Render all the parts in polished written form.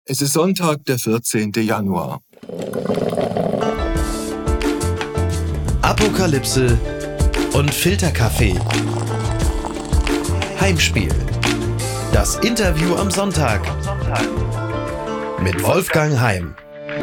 Es ist Sonntag, der 14. Januar. Apokalypse und Filterkaffee. Heimspiel. Das Interview am Sonntag. Mit Wolfgang Heim.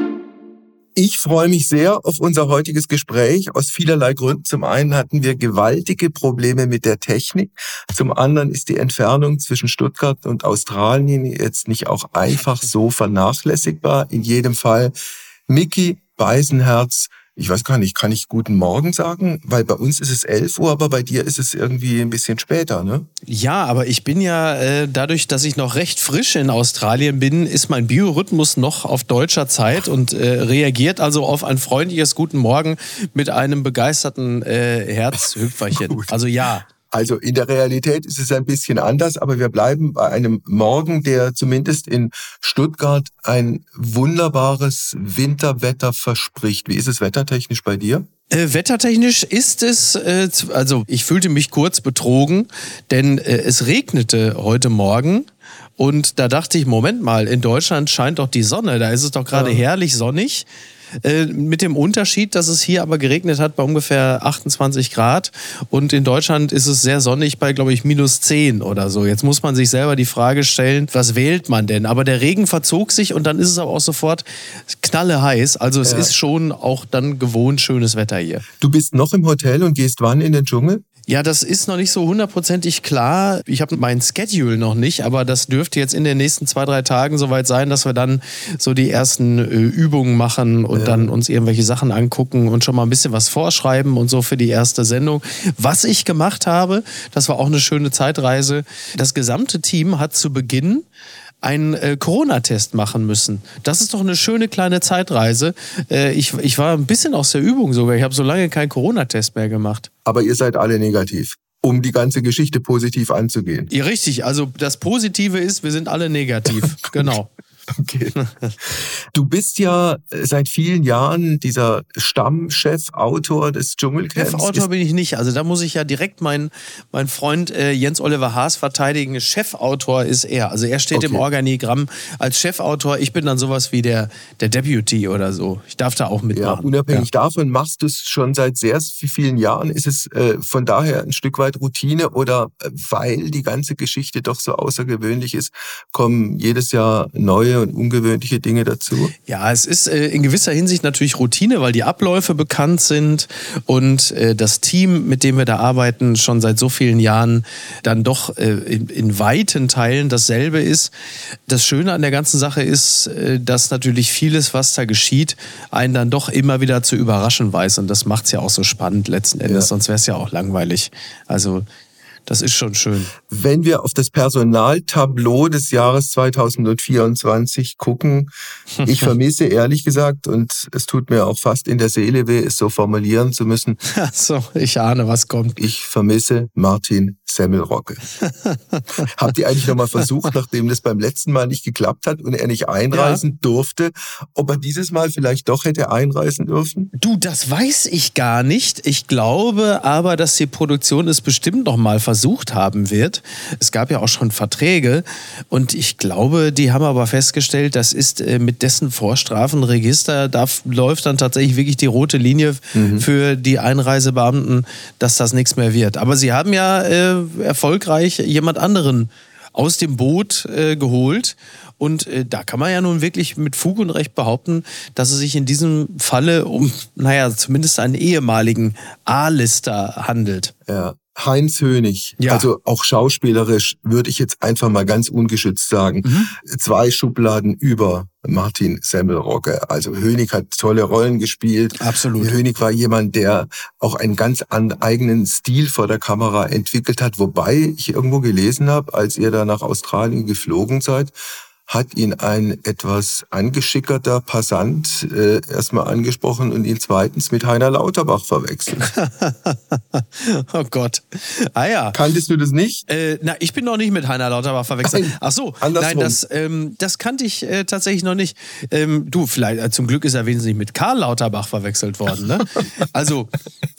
Ich freue mich sehr auf unser heutiges Gespräch aus vielerlei Gründen. Zum einen hatten wir gewaltige Probleme mit der Technik. Zum anderen ist die Entfernung zwischen Stuttgart und Australien jetzt nicht auch einfach so vernachlässigbar. In jedem Fall, Micky Beisenherz, ich weiß gar nicht, kann ich guten Morgen sagen? Weil bei uns ist es 11 Uhr, aber bei dir ist es irgendwie ein bisschen später, ne? Ja, aber ich bin ja, dadurch, dass ich noch recht frisch in Australien bin, ist mein Biorhythmus noch auf deutscher Zeit und reagiert also auf ein freundliches Guten Morgen mit einem begeisterten Herzhüpferchen. Also ja. Also in der Realität ist es ein bisschen anders, aber wir bleiben bei einem Morgen, der zumindest in Stuttgart ein wunderbares Winterwetter verspricht. Wie ist es wettertechnisch bei dir? Wettertechnisch ist es, also ich fühlte mich kurz betrogen, denn es regnete heute Morgen. Und da dachte ich, Moment mal, in Deutschland scheint doch die Sonne, da ist es doch gerade herrlich sonnig. Mit dem Unterschied, dass es hier aber geregnet hat bei ungefähr 28 Grad und in Deutschland ist es sehr sonnig bei, glaube ich, -10 oder so. Jetzt muss man sich selber die Frage stellen, was wählt man denn? Aber der Regen verzog sich und dann ist es aber auch sofort knalleheiß. Also es ist schon auch dann gewohnt schönes Wetter hier. Du bist noch im Hotel und gehst wann in den Dschungel? Ja, das ist noch nicht so hundertprozentig klar. Ich habe mein Schedule noch nicht, aber das dürfte jetzt in den nächsten 2-3 Tagen soweit sein, dass wir dann so die ersten Übungen machen und dann uns irgendwelche Sachen angucken und schon mal ein bisschen was vorschreiben und so für die erste Sendung. Was ich gemacht habe, das war auch eine schöne Zeitreise. Das gesamte Team hat zu Beginn einen Corona-Test machen müssen. Das ist doch eine schöne kleine Zeitreise. Ich war ein bisschen aus der Übung sogar. Ich habe so lange keinen Corona-Test mehr gemacht. Aber ihr seid alle negativ, um die ganze Geschichte positiv anzugehen. Ja, richtig. Also das Positive ist, wir sind alle negativ. Genau. Okay. Du bist ja seit vielen Jahren dieser Stammchefautor des Dschungelcamps. Chefautor bin ich nicht. Also da muss ich ja direkt meinen Freund Jens Oliver Haas verteidigen. Chefautor ist er. Also er steht im Organigramm als Chefautor. Ich bin dann sowas wie der Deputy oder so. Ich darf da auch mitmachen. Ja, unabhängig davon machst du es schon seit sehr vielen Jahren. Ist es von daher ein Stück weit Routine oder weil die ganze Geschichte doch so außergewöhnlich ist, kommen jedes Jahr neue und ungewöhnliche Dinge dazu? Ja, es ist in gewisser Hinsicht natürlich Routine, weil die Abläufe bekannt sind und das Team, mit dem wir da arbeiten, schon seit so vielen Jahren dann doch in weiten Teilen dasselbe ist. Das Schöne an der ganzen Sache ist, dass natürlich vieles, was da geschieht, einen dann doch immer wieder zu überraschen weiß und das macht es ja auch so spannend letzten Endes, sonst wäre es ja auch langweilig. Also das ist schon schön. Wenn wir auf das Personaltableau des Jahres 2024 gucken, ich vermisse ehrlich gesagt, und es tut mir auch fast in der Seele weh, es so formulieren zu müssen. So, ich ahne, was kommt. Ich vermisse Martin Semmelrogge. Habt ihr eigentlich nochmal versucht, nachdem das beim letzten Mal nicht geklappt hat und er nicht einreisen durfte, ob er dieses Mal vielleicht doch hätte einreisen dürfen? Du, das weiß ich gar nicht. Ich glaube aber, dass die Produktion es bestimmt noch mal versucht haben wird. Es gab ja auch schon Verträge und ich glaube, die haben aber festgestellt, das ist mit dessen Vorstrafenregister, da läuft dann tatsächlich wirklich die rote Linie für die Einreisebeamten, dass das nichts mehr wird. Aber sie haben ja erfolgreich jemand anderen aus dem Boot geholt. Und da kann man ja nun wirklich mit Fug und Recht behaupten, dass es sich in diesem Falle um, zumindest einen ehemaligen A-Lister handelt. Ja. Heinz Hönig, also auch schauspielerisch, würde ich jetzt einfach mal ganz ungeschützt sagen, 2 Schubladen über Martin Semmelrogge. Also Hönig hat tolle Rollen gespielt. Absolut. Hönig war jemand, der auch einen ganz eigenen Stil vor der Kamera entwickelt hat, wobei ich irgendwo gelesen habe, als ihr da nach Australien geflogen seid, hat ihn ein etwas angeschickerter Passant erstmal angesprochen und ihn zweitens mit Heiner Lauterbach verwechselt. Oh Gott. Ah ja. Kanntest du das nicht? Ich bin noch nicht mit Heiner Lauterbach verwechselt. Nein, ach so, andersrum. nein, das kannte ich tatsächlich noch nicht. Du, vielleicht, zum Glück ist er wenigstens nicht mit Karl Lauterbach verwechselt worden. Ne? Also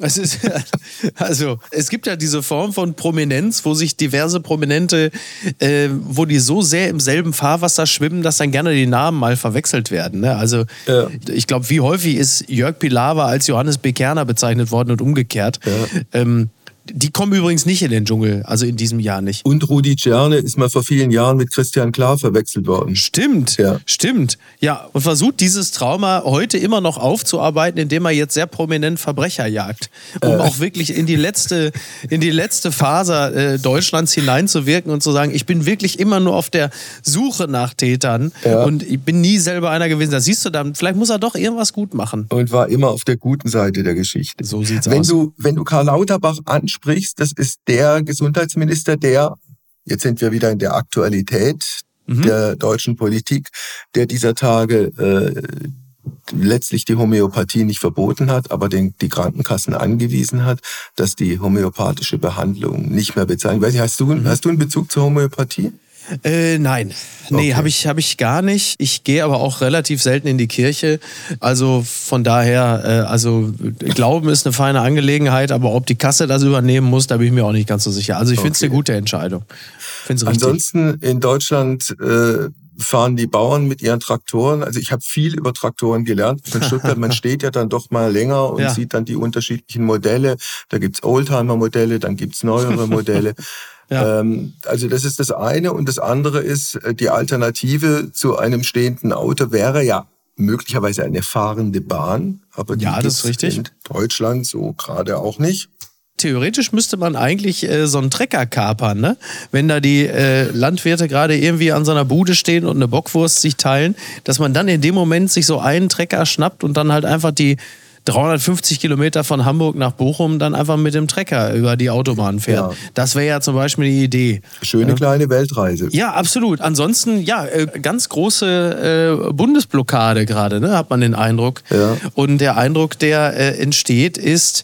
es gibt ja diese Form von Prominenz, wo sich diverse Prominente, wo die so sehr im selben Fahrwasser Gewässer schwimmen, dass dann gerne die Namen mal verwechselt werden. Ne? Also ich glaube, wie häufig ist Jörg Pilawa als Johannes B. Kerner bezeichnet worden und umgekehrt. Ja. Die kommen übrigens nicht in den Dschungel, also in diesem Jahr nicht. Und Rudi Czerne ist mal vor vielen Jahren mit Christian Klar verwechselt worden. Stimmt. Ja, und versucht dieses Trauma heute immer noch aufzuarbeiten, indem er jetzt sehr prominent Verbrecher jagt. Um auch wirklich in die letzte Faser Deutschlands hineinzuwirken und zu sagen, ich bin wirklich immer nur auf der Suche nach Tätern und ich bin nie selber einer gewesen. Da siehst du dann, vielleicht muss er doch irgendwas gut machen. Und war immer auf der guten Seite der Geschichte. So sieht's aus. Wenn du Karl Lauterbach ansprichst, das ist der Gesundheitsminister, jetzt sind wir wieder in der Aktualität der deutschen Politik, der dieser Tage letztlich die Homöopathie nicht verboten hat, aber die Krankenkassen angewiesen hat, dass die homöopathische Behandlung nicht mehr bezahlen. Weiß ich, hast du einen Bezug zur Homöopathie? Nein. Nee, okay. Hab ich gar nicht. Ich gehe aber auch relativ selten in die Kirche. Also von daher, Glauben ist eine feine Angelegenheit, aber ob die Kasse das übernehmen muss, da bin ich mir auch nicht ganz so sicher. Also ich finde es eine gute Entscheidung. Ansonsten in Deutschland fahren die Bauern mit ihren Traktoren. Also ich habe viel über Traktoren gelernt. In Stuttgart, man steht ja dann doch mal länger und sieht dann die unterschiedlichen Modelle. Da gibt's Oldtimer-Modelle, dann gibt's neuere Modelle. Ja. Also das ist das eine. Und das andere ist, die Alternative zu einem stehenden Auto wäre ja möglicherweise eine fahrende Bahn. Aber die das ist richtig. In Deutschland so gerade auch nicht. Theoretisch müsste man eigentlich so einen Trecker kapern, ne? Wenn da die Landwirte gerade irgendwie an so einer Bude stehen und eine Bockwurst sich teilen, dass man dann in dem Moment sich so einen Trecker schnappt und dann halt einfach die 350 Kilometer von Hamburg nach Bochum dann einfach mit dem Trecker über die Autobahn fährt. Ja. Das wäre ja zum Beispiel die Idee. Schöne kleine Weltreise. Ja, absolut. Ansonsten, ganz große Bundesblockade gerade, ne, hat man den Eindruck. Ja. Und der Eindruck, der entsteht, ist,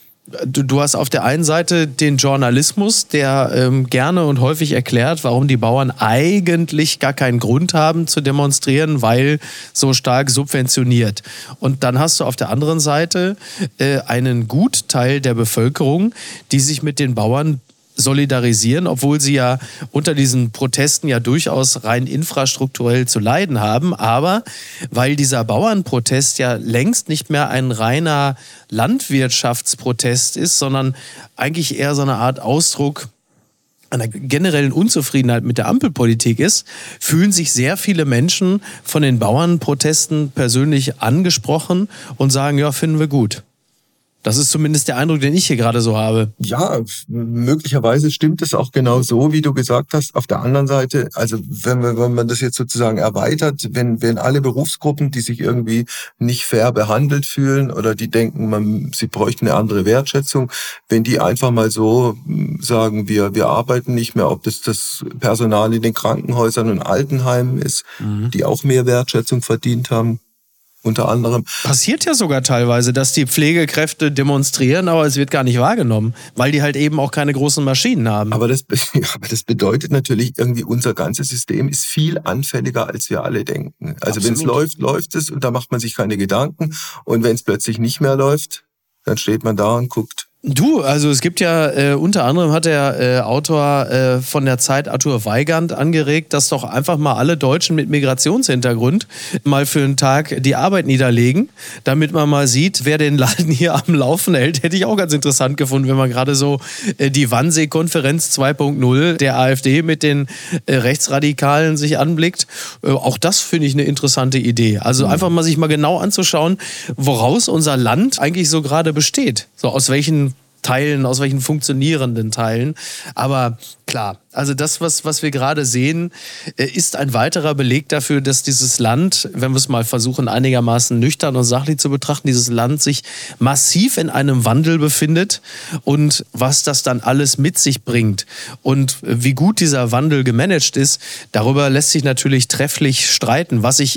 du hast auf der einen Seite den Journalismus, der gerne und häufig erklärt, warum die Bauern eigentlich gar keinen Grund haben zu demonstrieren, weil so stark subventioniert. Und dann hast du auf der anderen Seite einen Gutteil der Bevölkerung, die sich mit den Bauern solidarisieren, obwohl sie ja unter diesen Protesten ja durchaus rein infrastrukturell zu leiden haben. Aber weil dieser Bauernprotest ja längst nicht mehr ein reiner Landwirtschaftsprotest ist, sondern eigentlich eher so eine Art Ausdruck einer generellen Unzufriedenheit mit der Ampelpolitik ist, fühlen sich sehr viele Menschen von den Bauernprotesten persönlich angesprochen und sagen, ja, finden wir gut. Das ist zumindest der Eindruck, den ich hier gerade so habe. Ja, möglicherweise stimmt es auch genau so, wie du gesagt hast. Auf der anderen Seite, also wenn man das jetzt sozusagen erweitert, wenn alle Berufsgruppen, die sich irgendwie nicht fair behandelt fühlen oder die denken, sie bräuchten eine andere Wertschätzung, wenn die einfach mal so sagen, wir arbeiten nicht mehr, ob das Personal in den Krankenhäusern und Altenheimen ist, die auch mehr Wertschätzung verdient haben. Unter anderem. Passiert ja sogar teilweise, dass die Pflegekräfte demonstrieren, aber es wird gar nicht wahrgenommen, weil die halt eben auch keine großen Maschinen haben. Aber das bedeutet natürlich irgendwie, unser ganzes System ist viel anfälliger, als wir alle denken. Also wenn es läuft, läuft es und da macht man sich keine Gedanken. Und wenn es plötzlich nicht mehr läuft, dann steht man da und guckt. Du, also es gibt ja, unter anderem hat der Autor von der Zeit, Arthur Weigand, angeregt, dass doch einfach mal alle Deutschen mit Migrationshintergrund mal für einen Tag die Arbeit niederlegen, damit man mal sieht, wer den Laden hier am Laufen hält. Hätte ich auch ganz interessant gefunden, wenn man gerade so die Wannsee-Konferenz 2.0 der AfD mit den Rechtsradikalen sich anblickt. Auch das finde ich eine interessante Idee. Also einfach mal sich mal genau anzuschauen, woraus unser Land eigentlich so gerade besteht. So aus welchen Teilen, aus welchen funktionierenden Teilen. Aber klar, also das, was wir gerade sehen, ist ein weiterer Beleg dafür, dass dieses Land, wenn wir es mal versuchen, einigermaßen nüchtern und sachlich zu betrachten, dieses Land sich massiv in einem Wandel befindet und was das dann alles mit sich bringt und wie gut dieser Wandel gemanagt ist, darüber lässt sich natürlich trefflich streiten. Was ich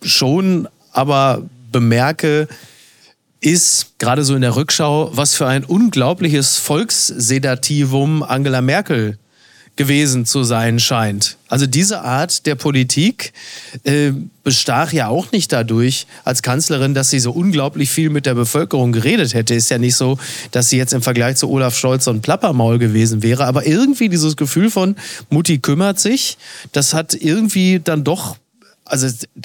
schon aber bemerke, ist gerade so in der Rückschau, was für ein unglaubliches Volkssedativum Angela Merkel gewesen zu sein scheint. Also diese Art der Politik bestach ja auch nicht dadurch als Kanzlerin, dass sie so unglaublich viel mit der Bevölkerung geredet hätte. Ist ja nicht so, dass sie jetzt im Vergleich zu Olaf Scholz so ein Plappermaul gewesen wäre. Aber irgendwie dieses Gefühl von Mutti kümmert sich, das hat irgendwie dann doch... Also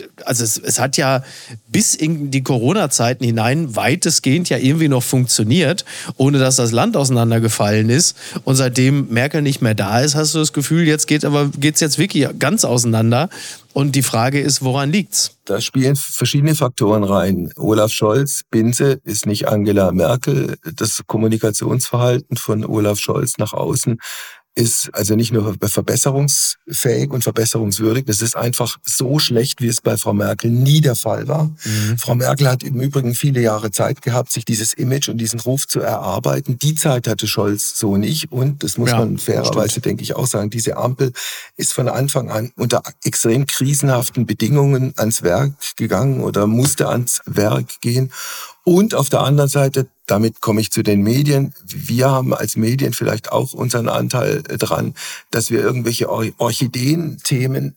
es hat ja bis in die Corona-Zeiten hinein weitestgehend ja irgendwie noch funktioniert, ohne dass das Land auseinandergefallen ist. Und seitdem Merkel nicht mehr da ist, hast du das Gefühl, jetzt geht's jetzt wirklich ganz auseinander. Und die Frage ist, woran liegt's? Da spielen verschiedene Faktoren rein. Olaf Scholz, Binse, ist nicht Angela Merkel. Das Kommunikationsverhalten von Olaf Scholz nach außen ist also nicht nur verbesserungsfähig und verbesserungswürdig, das ist einfach so schlecht, wie es bei Frau Merkel nie der Fall war. Frau Merkel hat im Übrigen viele Jahre Zeit gehabt, sich dieses Image und diesen Ruf zu erarbeiten. Die Zeit hatte Scholz so nicht und das muss man fairerweise, denke ich, auch sagen, diese Ampel ist von Anfang an unter extrem krisenhaften Bedingungen ans Werk gegangen oder musste ans Werk gehen. Und auf der anderen Seite, damit komme ich zu den Medien, wir haben als Medien vielleicht auch unseren Anteil dran, dass wir irgendwelche Orchideen-Themen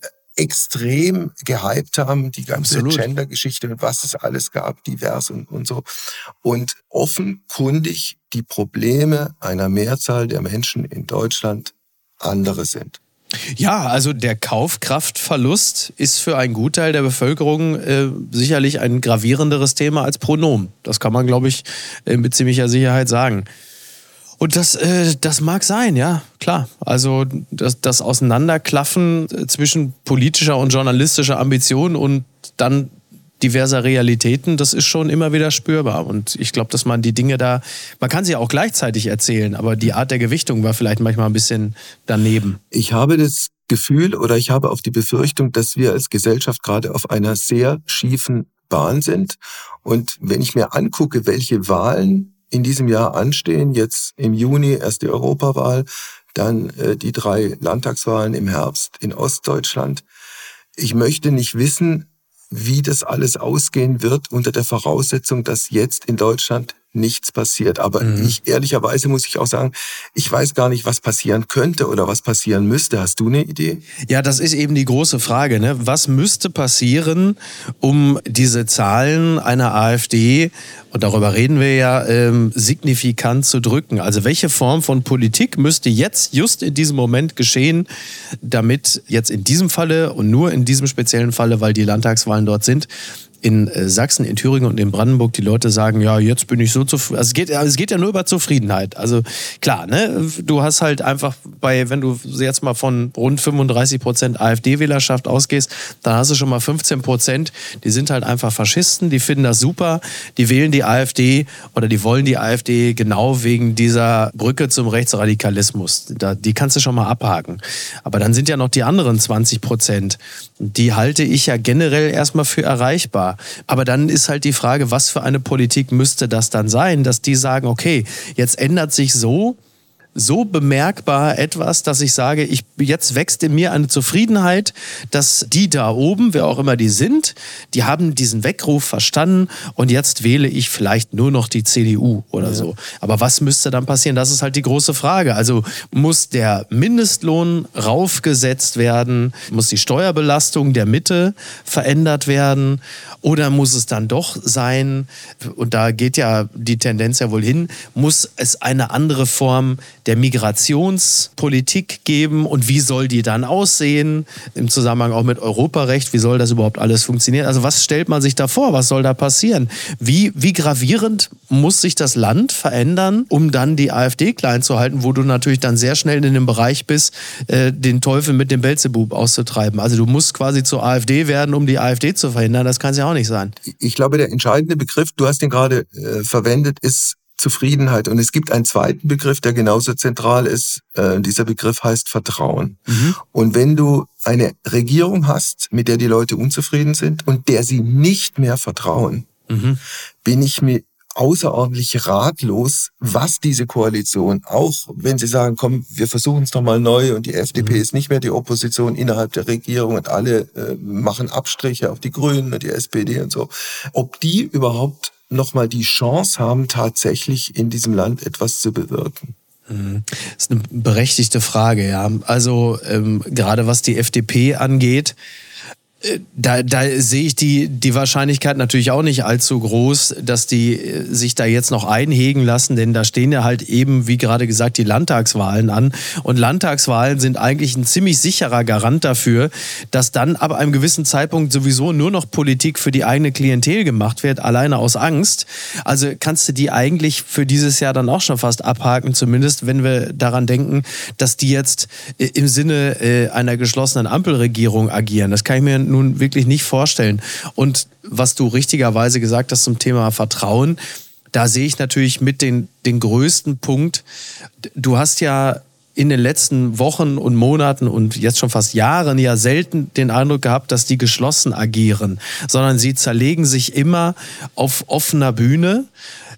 extrem gehypt haben, die ganze Gender-Geschichte und was es alles gab, divers und so. Und offenkundig die Probleme einer Mehrzahl der Menschen in Deutschland andere sind. Ja, also der Kaufkraftverlust ist für einen Gutteil der Bevölkerung sicherlich ein gravierenderes Thema als Pronomen. Das kann man, glaube ich, mit ziemlicher Sicherheit sagen. Und das mag sein, ja, klar. Also das Auseinanderklaffen zwischen politischer und journalistischer Ambition und dann diverser Realitäten, das ist schon immer wieder spürbar. Und ich glaube, dass man die Dinge man kann sie auch gleichzeitig erzählen, aber die Art der Gewichtung war vielleicht manchmal ein bisschen daneben. Ich habe das Gefühl oder ich habe auch die Befürchtung, dass wir als Gesellschaft gerade auf einer sehr schiefen Bahn sind. Und wenn ich mir angucke, welche Wahlen in diesem Jahr anstehen, jetzt im Juni erst die Europawahl, dann die 3 Landtagswahlen im Herbst in Ostdeutschland. Ich möchte nicht wissen, wie das alles ausgehen wird unter der Voraussetzung, dass jetzt in Deutschland nichts passiert. Aber ehrlicherweise muss ich auch sagen, ich weiß gar nicht, was passieren könnte oder was passieren müsste. Hast du eine Idee? Ja, das ist eben die große Frage, ne? Was müsste passieren, um diese Zahlen einer AfD, und darüber reden wir ja, signifikant zu drücken? Also welche Form von Politik müsste jetzt, just in diesem Moment geschehen, damit jetzt in diesem Falle und nur in diesem speziellen Falle, weil die Landtagswahlen dort sind, in Sachsen, in Thüringen und in Brandenburg die Leute sagen, ja, jetzt bin ich so zufrieden. Also es geht ja nur über Zufriedenheit. Also klar, ne, du hast halt einfach wenn du jetzt mal von rund 35% AfD-Wählerschaft ausgehst, dann hast du schon mal 15%, die sind halt einfach Faschisten, die finden das super, die wählen die AfD oder die wollen die AfD genau wegen dieser Brücke zum Rechtsradikalismus. Die kannst du schon mal abhaken. Aber dann sind ja noch die anderen 20%. Die halte ich ja generell erstmal für erreichbar. Aber dann ist halt die Frage, was für eine Politik müsste das dann sein, dass die sagen, okay, jetzt ändert sich so bemerkbar etwas, dass ich sage, jetzt wächst in mir eine Zufriedenheit, dass die da oben, wer auch immer die sind, die haben diesen Weckruf verstanden und jetzt wähle ich vielleicht nur noch die CDU oder so. Aber was müsste dann passieren? Das ist halt die große Frage. Also muss der Mindestlohn raufgesetzt werden? Muss die Steuerbelastung der Mitte verändert werden? Oder muss es dann doch sein, und da geht ja die Tendenz ja wohl hin, muss es eine andere Form der Migrationspolitik geben und wie soll die dann aussehen im Zusammenhang auch mit Europarecht, wie soll das überhaupt alles funktionieren? Also was stellt man sich da vor, was soll da passieren? Wie gravierend muss sich das Land verändern, um dann die AfD klein zu halten, wo du natürlich dann sehr schnell in dem Bereich bist, den Teufel mit dem Beelzebub auszutreiben. Also du musst quasi zur AfD werden, um die AfD zu verhindern, das kann es ja auch nicht sein. Ich glaube, der entscheidende Begriff, du hast den gerade verwendet, ist Zufriedenheit. Und es gibt einen zweiten Begriff, der genauso zentral ist. Dieser Begriff heißt Vertrauen. Und wenn du eine Regierung hast, mit der die Leute unzufrieden sind und der sie nicht mehr vertrauen, bin ich mir außerordentlich ratlos, was diese Koalition, auch wenn sie sagen, komm, wir versuchen es nochmal neu und die FDP ist nicht mehr die Opposition innerhalb der Regierung und alle machen Abstriche auf die Grünen und die SPD und so, ob die überhaupt nochmal die Chance haben, tatsächlich in diesem Land etwas zu bewirken. Das ist eine berechtigte Frage, ja. Also gerade was die FDP angeht, da sehe ich die Wahrscheinlichkeit natürlich auch nicht allzu groß, dass die sich da jetzt noch einhegen lassen, denn da stehen ja halt eben, wie gerade gesagt, die Landtagswahlen an. Und Landtagswahlen sind eigentlich ein ziemlich sicherer Garant dafür, dass dann ab einem gewissen Zeitpunkt sowieso nur noch Politik für die eigene Klientel gemacht wird, alleine aus Angst. Also kannst du die eigentlich für dieses Jahr dann auch schon fast abhaken, zumindest wenn wir daran denken, dass die jetzt im Sinne einer geschlossenen Ampelregierung agieren. Das kann ich mir nun wirklich nicht vorstellen. Und was du richtigerweise gesagt hast zum Thema Vertrauen, da sehe ich natürlich mit den größten Punkt. Du hast ja in den letzten Wochen und Monaten und jetzt schon fast Jahren ja selten den Eindruck gehabt, dass die geschlossen agieren, sondern sie zerlegen sich immer auf offener Bühne.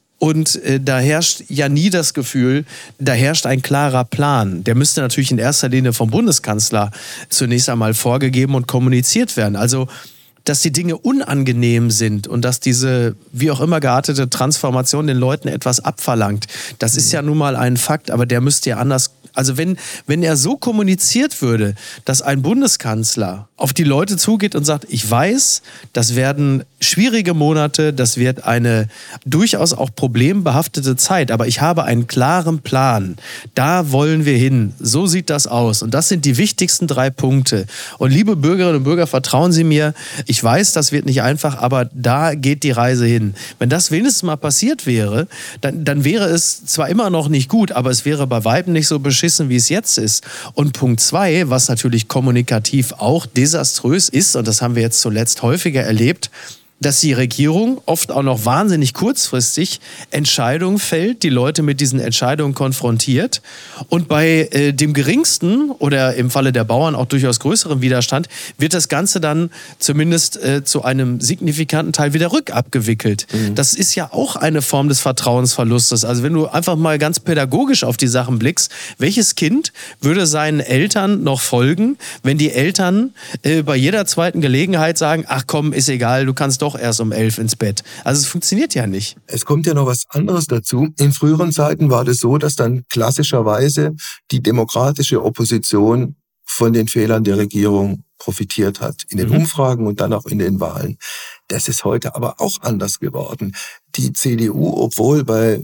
Und da herrscht ja nie das Gefühl, da herrscht ein klarer Plan. Der müsste natürlich in erster Linie vom Bundeskanzler zunächst einmal vorgegeben und kommuniziert werden. Also, dass die Dinge unangenehm sind und dass diese, wie auch immer geartete Transformation den Leuten etwas abverlangt, das ist ja nun mal ein Fakt, aber der müsste ja anders. Also wenn er so kommuniziert würde, dass ein Bundeskanzler auf die Leute zugeht und sagt, ich weiß, das werden schwierige Monate, das wird eine durchaus auch problembehaftete Zeit, aber ich habe einen klaren Plan. Da wollen wir hin. So sieht das aus. Und das sind die wichtigsten 3 Punkte. Und liebe Bürgerinnen und Bürger, vertrauen Sie mir, ich weiß, das wird nicht einfach, aber da geht die Reise hin. Wenn das wenigstens mal passiert wäre, dann wäre es zwar immer noch nicht gut, aber es wäre bei weitem nicht so beschissen, wie es jetzt ist. Und Punkt 2, was natürlich kommunikativ auch desaströs ist, und das haben wir jetzt zuletzt häufiger erlebt, dass die Regierung oft auch noch wahnsinnig kurzfristig Entscheidungen fällt, die Leute mit diesen Entscheidungen konfrontiert und bei dem geringsten oder im Falle der Bauern auch durchaus größeren Widerstand wird das Ganze dann zumindest zu einem signifikanten Teil wieder rückabgewickelt. Das ist ja auch eine Form des Vertrauensverlustes. Also wenn du einfach mal ganz pädagogisch auf die Sachen blickst, welches Kind würde seinen Eltern noch folgen, wenn die Eltern bei jeder zweiten Gelegenheit sagen, ach komm, ist egal, du kannst doch erst um 11 ins Bett. Also es funktioniert ja nicht. Es kommt ja noch was anderes dazu. In früheren Zeiten war das so, dass dann klassischerweise die demokratische Opposition von den Fehlern der Regierung profitiert hat. In den Umfragen und dann auch in den Wahlen. Das ist heute aber auch anders geworden. Die CDU, obwohl bei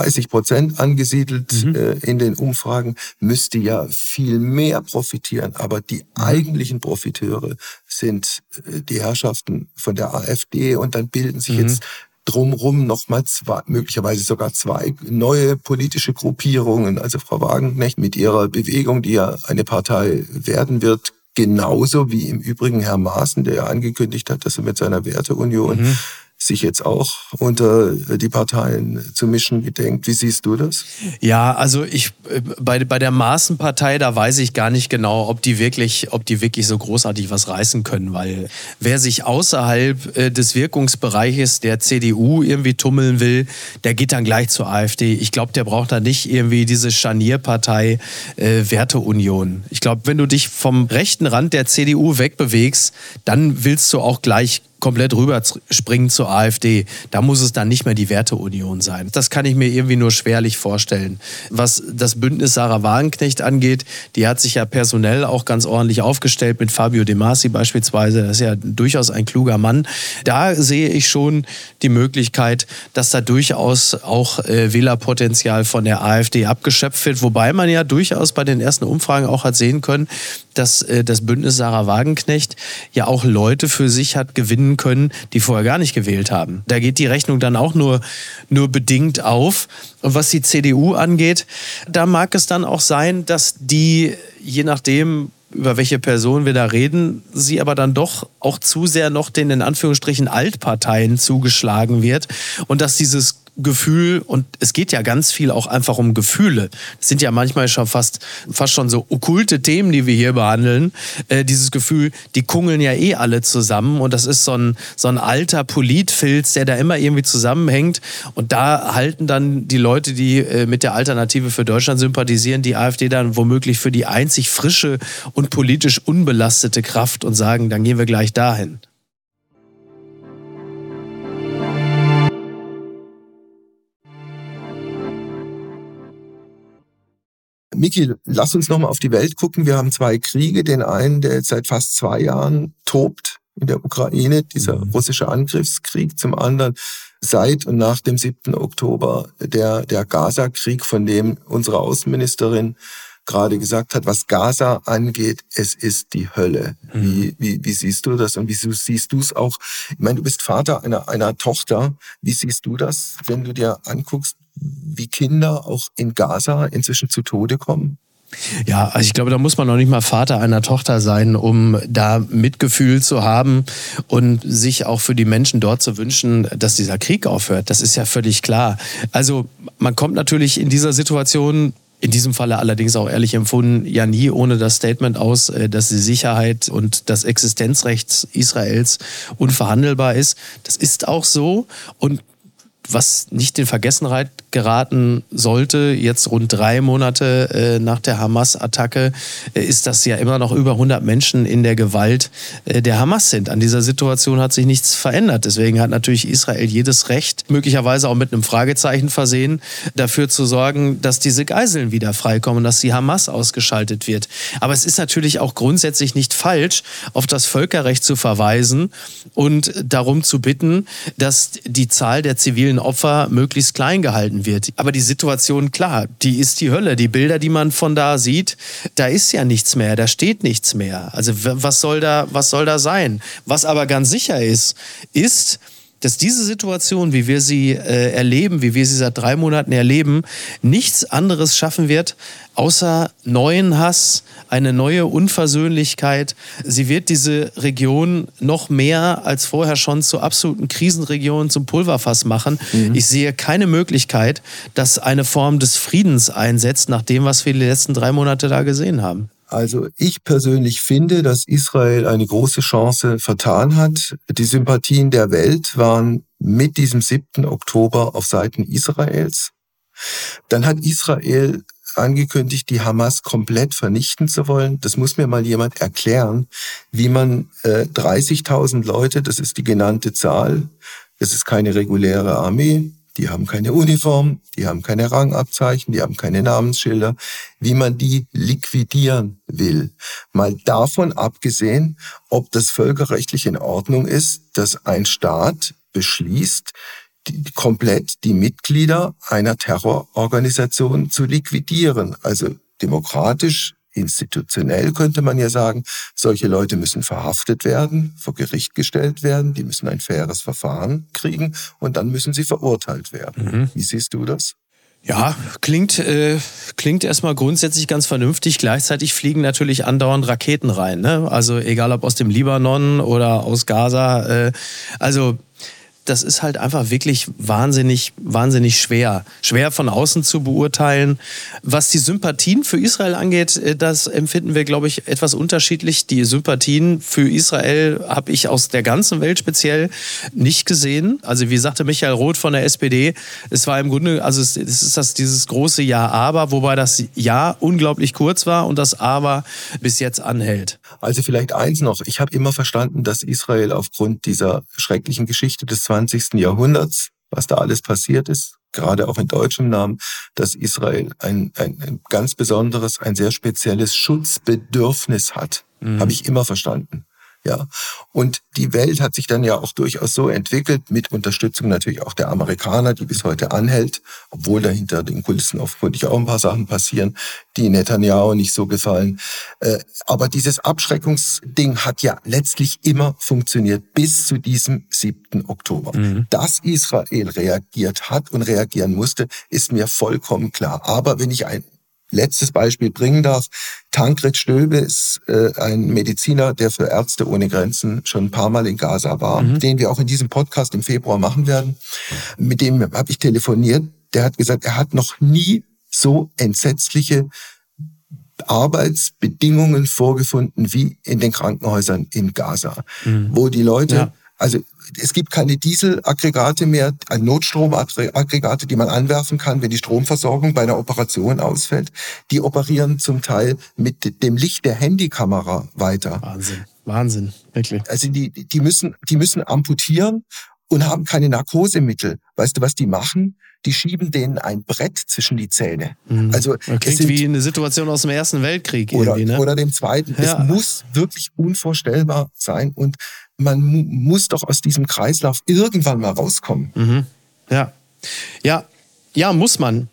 30% angesiedelt in den Umfragen, müsste ja viel mehr profitieren. Aber die eigentlichen Profiteure sind die Herrschaften von der AfD und dann bilden sich jetzt drumrum nochmal möglicherweise sogar 2 neue politische Gruppierungen. Also Frau Wagenknecht mit ihrer Bewegung, die ja eine Partei werden wird, genauso wie im Übrigen Herr Maaßen, der ja angekündigt hat, dass er mit seiner Werteunion sich jetzt auch unter die Parteien zu mischen gedenkt. Wie siehst du das? Ja, also bei der Maaßen-Partei, da weiß ich gar nicht genau, ob die wirklich so großartig was reißen können, weil wer sich außerhalb des Wirkungsbereiches der CDU irgendwie tummeln will, der geht dann gleich zur AfD. Ich glaube, der braucht da nicht irgendwie diese Scharnierpartei Werteunion. Ich glaube, wenn du dich vom rechten Rand der CDU wegbewegst, dann willst du auch gleich komplett rüberspringen zur AfD. Da muss es dann nicht mehr die Werteunion sein. Das kann ich mir irgendwie nur schwerlich vorstellen. Was das Bündnis Sarah Wagenknecht angeht, die hat sich ja personell auch ganz ordentlich aufgestellt, mit Fabio De Masi beispielsweise. Das ist ja durchaus ein kluger Mann. Da sehe ich schon die Möglichkeit, dass da durchaus auch Wählerpotenzial von der AfD abgeschöpft wird. Wobei man ja durchaus bei den ersten Umfragen auch hat sehen können, dass das Bündnis Sarah Wagenknecht ja auch Leute für sich hat gewinnen können, die vorher gar nicht gewählt haben. Da geht die Rechnung dann auch nur bedingt auf. Und was die CDU angeht, da mag es dann auch sein, dass die, je nachdem, über welche Person wir da reden, sie aber dann doch auch zu sehr noch den in Anführungsstrichen Altparteien zugeschlagen wird und dass dieses Gefühl, und es geht ja ganz viel auch einfach um Gefühle. Das sind ja manchmal schon fast schon so okkulte Themen, die wir hier behandeln. Dieses Gefühl, die kungeln ja eh alle zusammen und das ist so ein alter Politfilz, der da immer irgendwie zusammenhängt und da halten dann die Leute, die mit der Alternative für Deutschland sympathisieren, die AfD dann womöglich für die einzig frische und politisch unbelastete Kraft und sagen, dann gehen wir gleich dahin. Miki, lass uns nochmal auf die Welt gucken. Wir haben 2 Kriege. Den einen, der jetzt seit fast 2 Jahren tobt in der Ukraine, dieser russische Angriffskrieg. Zum anderen seit und nach dem 7. Oktober der Gaza-Krieg, von dem unsere Außenministerin gerade gesagt hat, was Gaza angeht, es ist die Hölle. Wie siehst du das und wie siehst du es auch? Ich meine, du bist Vater einer Tochter. Wie siehst du das, wenn du dir anguckst, wie Kinder auch in Gaza inzwischen zu Tode kommen? Ja, also ich glaube, da muss man noch nicht mal Vater einer Tochter sein, um da Mitgefühl zu haben und sich auch für die Menschen dort zu wünschen, dass dieser Krieg aufhört. Das ist ja völlig klar. Also man kommt natürlich in dieser Situation, in diesem Falle allerdings auch ehrlich empfunden, ja nie ohne das Statement aus, dass die Sicherheit und das Existenzrecht Israels unverhandelbar ist. Das ist auch so. Und was nicht in Vergessenheit geraten sollte, jetzt rund 3 Monate nach der Hamas-Attacke, ist, dass ja immer noch über 100 Menschen in der Gewalt der Hamas sind. An dieser Situation hat sich nichts verändert. Deswegen hat natürlich Israel jedes Recht, möglicherweise auch mit einem Fragezeichen versehen, dafür zu sorgen, dass diese Geiseln wieder freikommen, dass die Hamas ausgeschaltet wird. Aber es ist natürlich auch grundsätzlich nicht falsch, auf das Völkerrecht zu verweisen und darum zu bitten, dass die Zahl der zivilen Opfer möglichst klein gehalten wird. Aber die Situation, klar, die ist die Hölle. Die Bilder, die man von da sieht, da ist ja nichts mehr, da steht nichts mehr. Also was soll da sein? Was aber ganz sicher ist, dass diese Situation, wie wir sie erleben, wie wir sie seit 3 Monaten erleben, nichts anderes schaffen wird, außer neuen Hass, eine neue Unversöhnlichkeit. Sie wird diese Region noch mehr als vorher schon zur absoluten Krisenregion, zum Pulverfass machen. Ich sehe keine Möglichkeit, dass eine Form des Friedens einsetzt, nach dem, was wir die letzten 3 Monate da gesehen haben. Also ich persönlich finde, dass Israel eine große Chance vertan hat. Die Sympathien der Welt waren mit diesem 7. Oktober auf Seiten Israels. Dann hat Israel angekündigt, die Hamas komplett vernichten zu wollen. Das muss mir mal jemand erklären, wie man 30.000 Leute, das ist die genannte Zahl, das ist keine reguläre Armee, die haben keine Uniform, die haben keine Rangabzeichen, die haben keine Namensschilder, wie man die liquidieren will. Mal davon abgesehen, ob das völkerrechtlich in Ordnung ist, dass ein Staat beschließt, komplett die Mitglieder einer Terrororganisation zu liquidieren. Also demokratisch, institutionell könnte man ja sagen, solche Leute müssen verhaftet werden, vor Gericht gestellt werden, die müssen ein faires Verfahren kriegen und dann müssen sie verurteilt werden. Wie siehst du das? Ja, klingt erstmal grundsätzlich ganz vernünftig. Gleichzeitig fliegen natürlich andauernd Raketen rein, ne? Also egal ob aus dem Libanon oder aus Gaza. Das ist halt einfach wirklich wahnsinnig schwer. Schwer von außen zu beurteilen. Was die Sympathien für Israel angeht, das empfinden wir, glaube ich, etwas unterschiedlich. Die Sympathien für Israel habe ich aus der ganzen Welt speziell nicht gesehen. Also wie sagte Michael Roth von der SPD, es war im Grunde, also es ist dieses große Ja-Aber, wobei das Ja unglaublich kurz war und das Aber bis jetzt anhält. Also vielleicht eins noch. Ich habe immer verstanden, dass Israel aufgrund dieser schrecklichen Geschichte des 20. Jahrhunderts, was da alles passiert ist, gerade auch in deutschem Namen, dass Israel ein ganz besonderes, ein sehr spezielles Schutzbedürfnis hat. Habe ich immer verstanden. Ja. Und die Welt hat sich dann ja auch durchaus so entwickelt, mit Unterstützung natürlich auch der Amerikaner, die bis heute anhält, obwohl dahinter den Kulissen offenkundig auch ein paar Sachen passieren, die Netanyahu nicht so gefallen. Aber dieses Abschreckungsding hat ja letztlich immer funktioniert bis zu diesem 7. Oktober. Dass Israel reagiert hat und reagieren musste, ist mir vollkommen klar. Aber wenn ich ein letztes Beispiel bringen darf. Tancred Stöbe ist ein Mediziner, der für Ärzte ohne Grenzen schon ein paar Mal in Gaza war, den wir auch in diesem Podcast im Februar machen werden. Mit dem habe ich telefoniert. Der hat gesagt, er hat noch nie so entsetzliche Arbeitsbedingungen vorgefunden wie in den Krankenhäusern in Gaza, wo die Leute... Also es gibt keine Dieselaggregate mehr, Notstromaggregate, die man anwerfen kann, wenn die Stromversorgung bei einer Operation ausfällt. Die operieren zum Teil mit dem Licht der Handykamera weiter. Wahnsinn, wirklich. Also die müssen amputieren und haben keine Narkosemittel. Weißt du, was die machen? die schieben denen ein Brett zwischen die Zähne. Also klingt wie eine Situation aus dem Ersten Weltkrieg irgendwie, ne? Oder dem Zweiten. Ja. Es muss wirklich unvorstellbar sein und man muss doch aus diesem Kreislauf irgendwann mal rauskommen. Ja, muss man.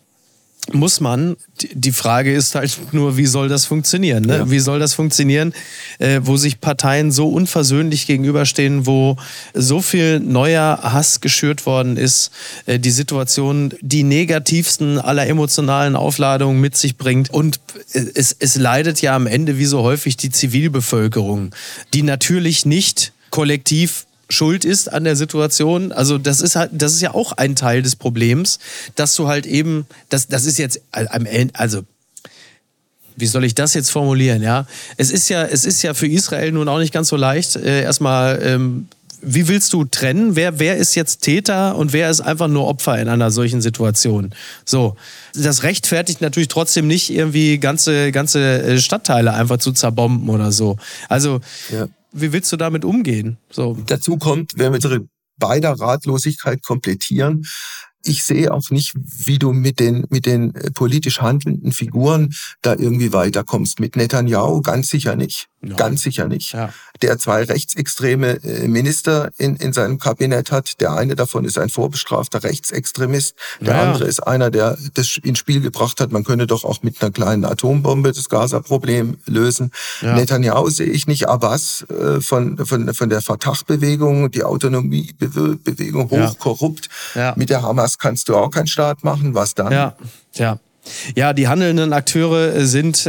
Die Frage ist halt nur, wie soll das funktionieren? Ne? Ja. Wie soll das funktionieren, wo sich Parteien so unversöhnlich gegenüberstehen, wo so viel neuer Hass geschürt worden ist, die Situation die negativsten aller emotionalen Aufladungen mit sich bringt. Und es leidet ja am Ende wie so häufig die Zivilbevölkerung, die natürlich nicht kollektiv schuld ist an der Situation. Also das ist ja auch ein Teil des Problems, dass du halt eben, das ist jetzt am Ende, also wie soll ich das jetzt formulieren, ja? Es ist ja für Israel nun auch nicht ganz so leicht, erstmal, wie willst du trennen? Wer ist jetzt Täter und wer ist einfach nur Opfer in einer solchen Situation? So, das rechtfertigt natürlich trotzdem nicht irgendwie ganze Stadtteile einfach zu zerbomben oder so. Also wie willst du damit umgehen? So. Dazu kommt, wenn wir unsere beider Ratlosigkeit komplettieren, ich sehe auch nicht, wie du mit den politisch handelnden Figuren da irgendwie weiterkommst. Mit Netanyahu ganz sicher nicht. Ja. Ganz sicher nicht. Ja. Der 2 rechtsextreme Minister in seinem Kabinett hat. Der eine davon ist ein vorbestrafter Rechtsextremist. Der andere ist einer, der das ins Spiel gebracht hat, man könne doch auch mit einer kleinen Atombombe das Gaza-Problem lösen. Ja. Netanyahu sehe ich nicht. Abbas von der Fatah-Bewegung, die Autonomiebewegung, hochkorrupt. Ja. Mit der Hamas kannst du auch keinen Staat machen. Was dann? Ja, die handelnden Akteure sind,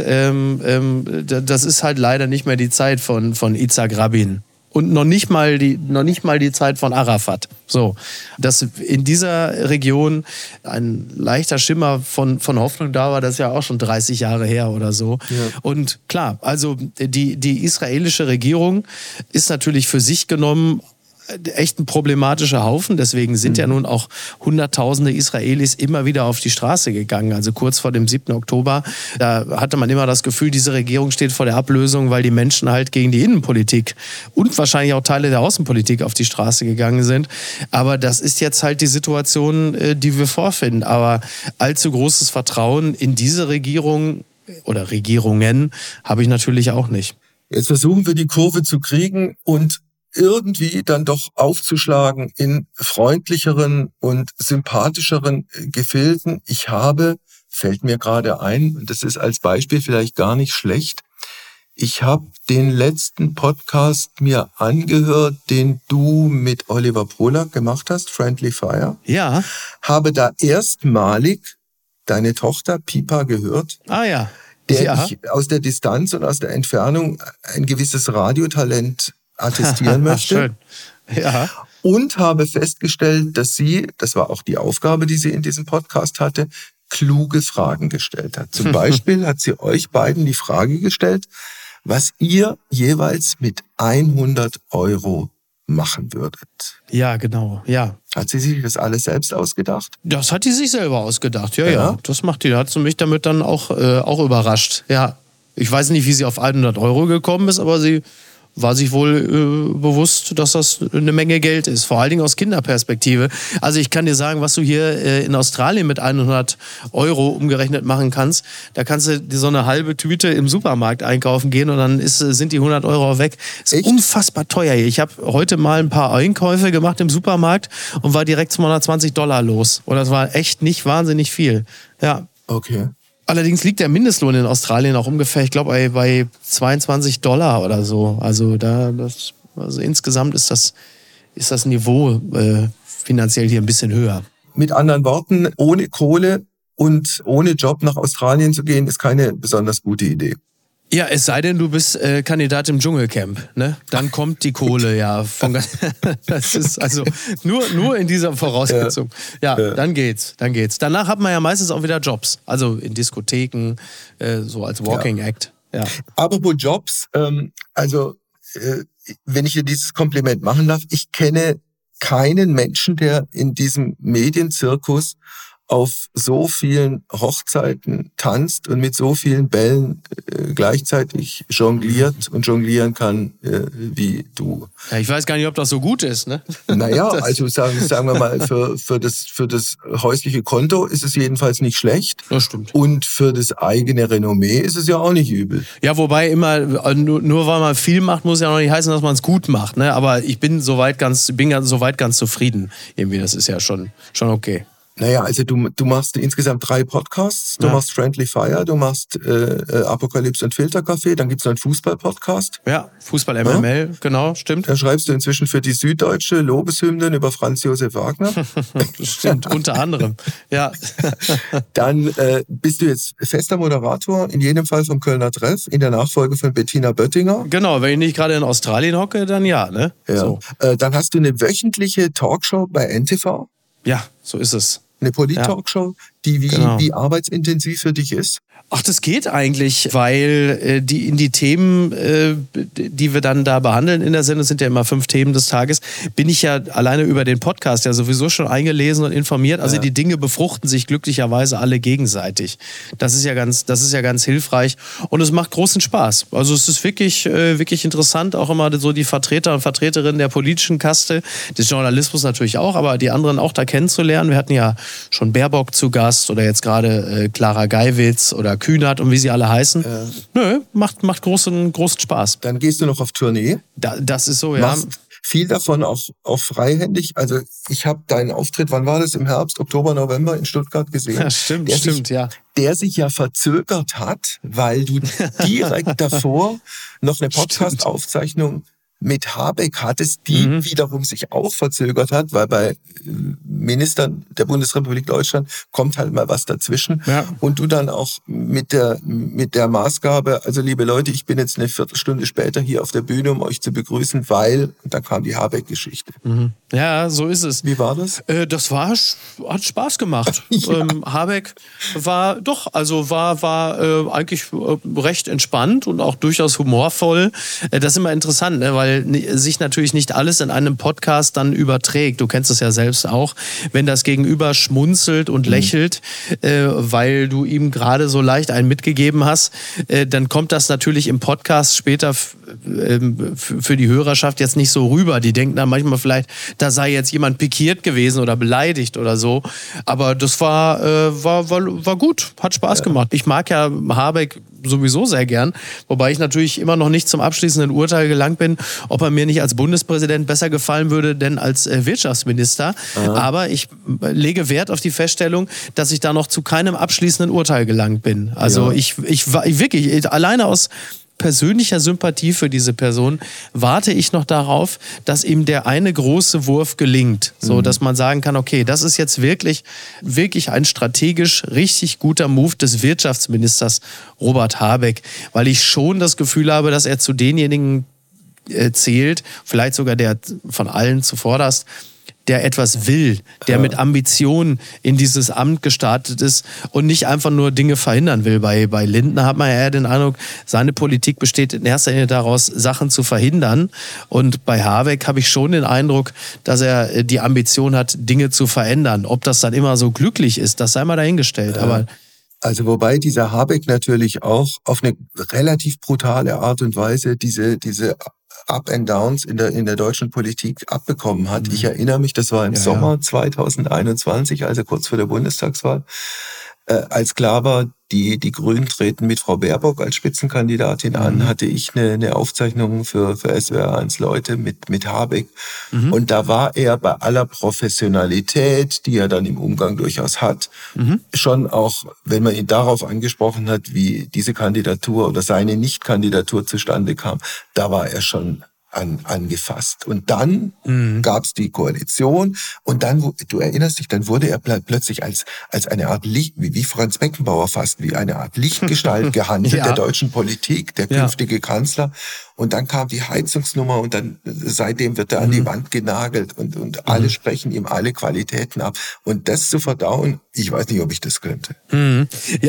das ist halt leider nicht mehr die Zeit von Itzhak Rabin. Und noch nicht mal die Zeit von Arafat. So, dass in dieser Region ein leichter Schimmer von Hoffnung da war, das ist ja auch schon 30 Jahre her oder so. Ja. Und klar, also die israelische Regierung ist natürlich für sich genommen echt ein problematischer Haufen. Deswegen sind ja nun auch Hunderttausende Israelis immer wieder auf die Straße gegangen. Also kurz vor dem 7. Oktober, da hatte man immer das Gefühl, diese Regierung steht vor der Ablösung, weil die Menschen halt gegen die Innenpolitik und wahrscheinlich auch Teile der Außenpolitik auf die Straße gegangen sind. Aber das ist jetzt halt die Situation, die wir vorfinden. Aber allzu großes Vertrauen in diese Regierung oder Regierungen habe ich natürlich auch nicht. Jetzt versuchen wir die Kurve zu kriegen und irgendwie dann doch aufzuschlagen in freundlicheren und sympathischeren Gefilden. Fällt mir gerade ein, und das ist als Beispiel vielleicht gar nicht schlecht, ich habe den letzten Podcast mir angehört, den du mit Oliver Polak gemacht hast, Friendly Fire. Ja. Habe da erstmalig deine Tochter Pipa gehört. Ah ja. Der ich aus der Distanz und aus der Entfernung ein gewisses Radiotalent attestieren möchte. Schön. Ja. Und habe festgestellt, dass sie, das war auch die Aufgabe, die sie in diesem Podcast hatte, kluge Fragen gestellt hat. Zum Beispiel hat sie euch beiden die Frage gestellt, was ihr jeweils mit 100 € machen würdet. Ja, genau, ja. Hat sie sich das alles selbst ausgedacht? Das hat sie sich selber ausgedacht, ja. Das macht die. Da hat sie mich damit dann auch überrascht, ja. Ich weiß nicht, wie sie auf 100 € gekommen ist, aber sie war sich wohl bewusst, dass das eine Menge Geld ist. Vor allen Dingen aus Kinderperspektive. Also ich kann dir sagen, was du hier in Australien mit 100 € umgerechnet machen kannst. Da kannst du so eine halbe Tüte im Supermarkt einkaufen gehen und dann sind die 100 € weg. Ist echt unfassbar teuer hier. Ich habe heute mal ein paar Einkäufe gemacht im Supermarkt und war direkt $220 los. Und das war echt nicht wahnsinnig viel. Ja. Okay. Allerdings liegt der Mindestlohn in Australien auch ungefähr, ich glaube, bei $22 oder so. Also insgesamt ist das Niveau finanziell hier ein bisschen höher. Mit anderen Worten, ohne Kohle und ohne Job nach Australien zu gehen, ist keine besonders gute Idee. Ja, es sei denn, du bist Kandidat im Dschungelcamp, ne? Dann kommt die Kohle, ja. Das ist also nur in dieser Voraussetzung. Ja, dann geht's. Danach hat man ja meistens auch wieder Jobs. Also in Diskotheken, so als Walking Act. Ja. Apropos Jobs, wenn ich dir dieses Kompliment machen darf, ich kenne keinen Menschen, der in diesem Medienzirkus auf so vielen Hochzeiten tanzt und mit so vielen Bällen gleichzeitig jongliert und jonglieren kann wie du. Ja, ich weiß gar nicht, ob das so gut ist, ne? Naja, also sagen wir mal, für das häusliche Konto ist es jedenfalls nicht schlecht. Das stimmt. Und für das eigene Renommee ist es ja auch nicht übel. Ja, wobei immer, nur weil man viel macht, muss ja noch nicht heißen, dass man es gut macht, ne? Aber ich bin soweit ganz zufrieden. Irgendwie, das ist ja schon okay. Naja, also du machst insgesamt 3 Podcasts. Du machst Friendly Fire, du machst Apokalypse und Filterkaffee, dann gibt's noch einen Fußball-Podcast. Ja, Fußball MML, genau, stimmt. Da schreibst du inzwischen für die Süddeutsche Lobeshymnen über Franz Josef Wagner. Stimmt, unter anderem, ja. Dann bist du jetzt fester Moderator, in jedem Fall vom Kölner Treff, in der Nachfolge von Bettina Böttinger. Genau, wenn ich nicht gerade in Australien hocke, dann ja, ne? Ja. So. Dann hast du eine wöchentliche Talkshow bei NTV. Ja, so ist es. Eine Polit-Talkshow, die wie arbeitsintensiv für dich ist? Ach, das geht eigentlich, weil die Themen, die wir dann da behandeln in der Sendung, sind ja immer 5 Themen des Tages, bin ich ja alleine über den Podcast ja sowieso schon eingelesen und informiert. Also die Dinge befruchten sich glücklicherweise alle gegenseitig. Das ist ja ganz hilfreich und es macht großen Spaß. Also es ist wirklich interessant, auch immer so die Vertreter und Vertreterinnen der politischen Kaste, des Journalismus natürlich auch, aber die anderen auch da kennenzulernen. Wir hatten ja schon Baerbock zu Gast oder jetzt gerade Clara Geiwitz oder Kühnert und wie sie alle heißen. Nö, macht großen Spaß. Dann gehst du noch auf Tournee. Das ist so, ja. Machst viel davon auch freihändig. Also ich habe deinen Auftritt, wann war das? Im Herbst, Oktober, November in Stuttgart gesehen. Ja, stimmt, ja. Der sich ja verzögert hat, weil du direkt davor noch eine Podcast-Aufzeichnung mit Habeck hattest, die wiederum sich auch verzögert hat, weil bei Ministern der Bundesrepublik Deutschland kommt halt mal was dazwischen. Ja. Und du dann auch mit der Maßgabe, also liebe Leute, ich bin jetzt eine Viertelstunde später hier auf der Bühne, um euch zu begrüßen, weil, und dann kam die Habeck-Geschichte. Ja, so ist es. Wie war das? Das hat Spaß gemacht. Ja. Habeck war eigentlich recht entspannt und auch durchaus humorvoll. Das ist immer interessant, ne? Weil sich natürlich nicht alles in einem Podcast dann überträgt. Du kennst es ja selbst auch. Wenn das Gegenüber schmunzelt und lächelt, weil du ihm gerade so leicht einen mitgegeben hast, dann kommt das natürlich im Podcast später für die Hörerschaft jetzt nicht so rüber. Die denken dann manchmal vielleicht, da sei jetzt jemand pikiert gewesen oder beleidigt oder so. Aber das war gut, hat Spaß gemacht. Ich mag ja Habeck sowieso sehr gern, wobei ich natürlich immer noch nicht zum abschließenden Urteil gelangt bin, ob er mir nicht als Bundespräsident besser gefallen würde, denn als Wirtschaftsminister. Aha. Aber ich lege Wert auf die Feststellung, dass ich da noch zu keinem abschließenden Urteil gelangt bin. Also ich wirklich, alleine aus persönlicher Sympathie für diese Person warte ich noch darauf, dass ihm der eine große Wurf gelingt, so dass man sagen kann, okay, das ist jetzt wirklich ein strategisch richtig guter Move des Wirtschaftsministers Robert Habeck, weil ich schon das Gefühl habe, dass er zu denjenigen zählt, vielleicht sogar der von allen zuvorderst, der etwas will, der mit Ambitionen in dieses Amt gestartet ist und nicht einfach nur Dinge verhindern will. Bei Lindner hat man ja eher den Eindruck, seine Politik besteht in erster Linie daraus, Sachen zu verhindern. Und bei Habeck habe ich schon den Eindruck, dass er die Ambition hat, Dinge zu verändern. Ob das dann immer so glücklich ist, das sei mal dahingestellt. Aber also wobei dieser Habeck natürlich auch auf eine relativ brutale Art und Weise diese Up and Downs in der deutschen Politik abbekommen hat. Ich erinnere mich, das war im Sommer 2021, also kurz vor der Bundestagswahl, als klar war, die Grünen treten mit Frau Baerbock als Spitzenkandidatin an, hatte ich eine Aufzeichnung für SWR1 Leute mit Habeck. Und da war er bei aller Professionalität, die er dann im Umgang durchaus hat, schon auch, wenn man ihn darauf angesprochen hat, wie diese Kandidatur oder seine Nicht-Kandidatur zustande kam, da war er schon angefasst. Und dann gab's die Koalition und dann, du erinnerst dich, dann wurde er plötzlich als eine Art Licht, wie Franz Beckenbauer fast, wie eine Art Lichtgestalt gehandelt der deutschen Politik, der künftige Kanzler. Und dann kam die Heizungsnummer und dann seitdem wird er an die Wand genagelt und alle sprechen ihm alle Qualitäten ab. Und das zu verdauen, ich weiß nicht, ob ich das könnte. Ja.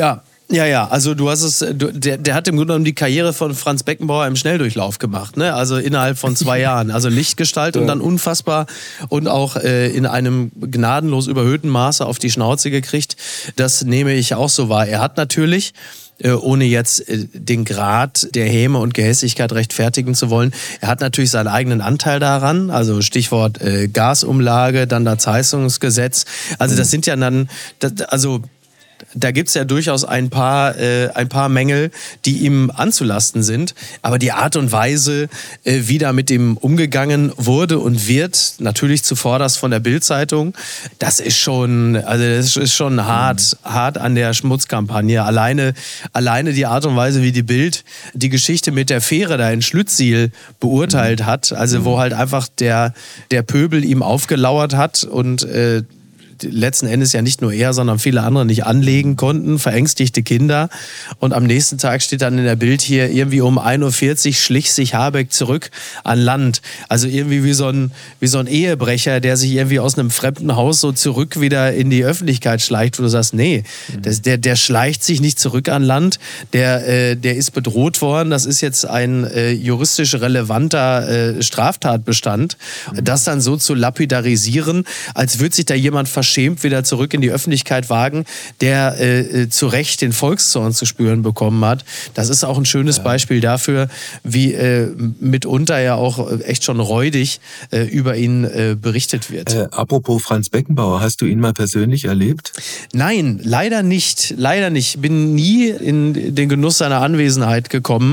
Ja, also du hast es, der hat im Grunde genommen die Karriere von Franz Beckenbauer im Schnelldurchlauf gemacht, ne? Also innerhalb von 2 Jahren. Also Lichtgestalt und dann unfassbar und auch in einem gnadenlos überhöhten Maße auf die Schnauze gekriegt. Das nehme ich auch so wahr. Er hat natürlich, ohne jetzt den Grad der Häme und Gehässigkeit rechtfertigen zu wollen, er hat natürlich seinen eigenen Anteil daran, also Stichwort Gasumlage, dann das Heizungsgesetz. Also das sind ja dann, da gibt's ja durchaus ein paar Mängel, die ihm anzulasten sind. Aber die Art und Weise, wie da mit ihm umgegangen wurde und wird, natürlich zuvorderst von der Bild-Zeitung, das ist schon hart an der Schmutzkampagne. Alleine die Art und Weise, wie die Bild die Geschichte mit der Fähre da in Schlüttsiel beurteilt hat, also wo halt einfach der Pöbel ihm aufgelauert hat und letzten Endes ja nicht nur er, sondern viele andere nicht anlegen konnten, verängstigte Kinder. Und am nächsten Tag steht dann in der Bild hier, irgendwie um 1.40 Uhr schlich sich Habeck zurück an Land. Also irgendwie wie so ein Ehebrecher, der sich irgendwie aus einem fremden Haus so zurück wieder in die Öffentlichkeit schleicht, wo du sagst, nee, der schleicht sich nicht zurück an Land, der ist bedroht worden, das ist jetzt ein juristisch relevanter Straftatbestand. Das dann so zu lapidarisieren, als würde sich da jemand verschämt wieder zurück in die Öffentlichkeit wagen, der zu Recht den Volkszorn zu spüren bekommen hat. Das ist auch ein schönes Beispiel dafür, wie mitunter ja auch echt schon räudig über ihn berichtet wird. Apropos Franz Beckenbauer, hast du ihn mal persönlich erlebt? Nein, leider nicht. Leider nicht. Bin nie in den Genuss seiner Anwesenheit gekommen.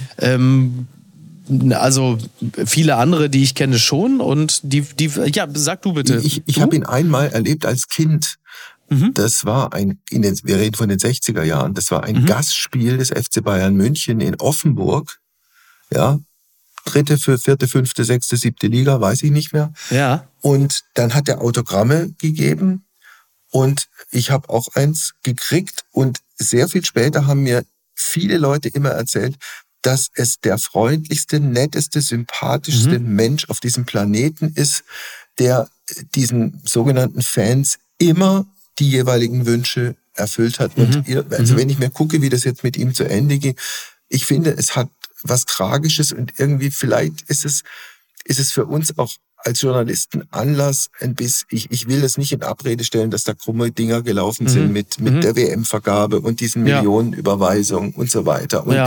Also viele andere, die ich kenne, schon. Und die ja, sag du bitte. Ich habe ihn einmal erlebt als Kind. Das war wir reden von den 60er Jahren, das war ein Gastspiel des FC Bayern München in Offenburg. Ja, 3., 4., 5., 6., 7. Liga, weiß ich nicht mehr. Ja. Und dann hat er Autogramme gegeben und ich habe auch eins gekriegt. Und sehr viel später haben mir viele Leute immer erzählt, dass es der freundlichste, netteste, sympathischste Mensch auf diesem Planeten ist, der diesen sogenannten Fans immer die jeweiligen Wünsche erfüllt hat. Und wenn ich mir gucke, wie das jetzt mit ihm zu Ende geht, ich finde, es hat was Tragisches und irgendwie vielleicht ist es für uns auch als Journalisten Anlass, ich will das nicht in Abrede stellen, dass da krumme Dinger gelaufen sind mit der WM-Vergabe und diesen Millionenüberweisungen und so weiter. Und